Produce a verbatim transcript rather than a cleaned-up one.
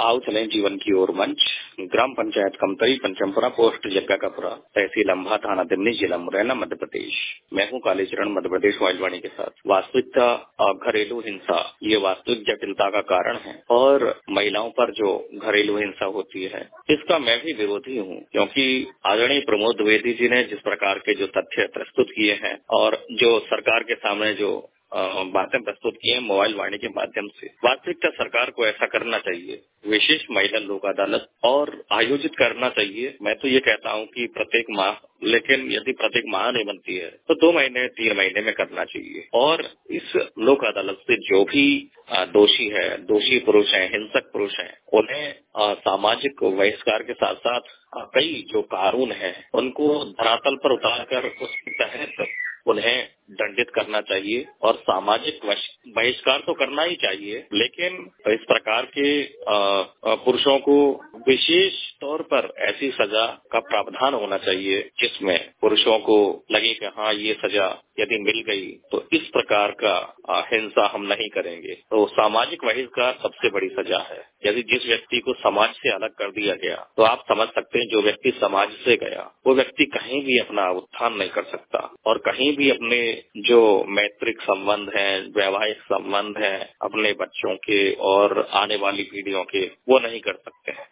आओ चलें जीवन की ओर मंच, ग्राम पंचायत कमतरी, पंचमपुरा, पोस्ट जग्गाकापुरा, तहसील अम्बा, थाना दिमनी, जिला मुरैना, मध्य प्रदेश। मैं हूँ कालीचरण, मध्य प्रदेश मोबाइल के साथ। वास्तविकता और घरेलू हिंसा ये वास्तविक जटिलता का कारण है और महिलाओं पर जो घरेलू हिंसा होती है इसका मैं भी विरोधी हूँ, क्योंकि आदरणीय प्रमोद द्विवेदी जी ने जिस प्रकार के जो तथ्य प्रस्तुत किए हैं और जो सरकार के सामने जो बातें प्रस्तुत की है मोबाइल वाणी के माध्यम से, वास्तविकता सरकार को ऐसा करना चाहिए, विशेष महिला लोक अदालत और आयोजित करना चाहिए। मैं तो ये कहता हूँ कि प्रत्येक माह, लेकिन यदि प्रत्येक माह नहीं बनती है तो दो महीने तीन महीने में करना चाहिए। और इस लोक अदालत से जो भी दोषी है, दोषी पुरुष हैं, हिंसक पुरुष हैं, उन्हें सामाजिक बहिष्कार के साथ साथ कई जो कानून है उनको धरातल पर उतारकर उसके तहत उन्हें दंडित करना चाहिए। और सामाजिक बहिष्कार तो करना ही चाहिए, लेकिन इस प्रकार के पुरुषों को विशेष तौर पर ऐसी सजा का प्रावधान होना चाहिए जिसमें पुरुषों को लगे कि हाँ ये सजा यदि मिल गई तो इस प्रकार का हिंसा हम नहीं करेंगे। तो सामाजिक बहिष्कार सबसे बड़ी सजा है। यदि जिस व्यक्ति को समाज से अलग कर दिया गया तो आप समझ सकते हैं जो व्यक्ति समाज से गया वो व्यक्ति कहीं भी अपना उत्थान नहीं कर सकता और कहीं भी अपने जो मैत्रिक संबंध हैं, वैवाहिक संबंध हैं अपने बच्चों के और आने वाली पीढ़ियों के, वो नहीं कर सकते हैं।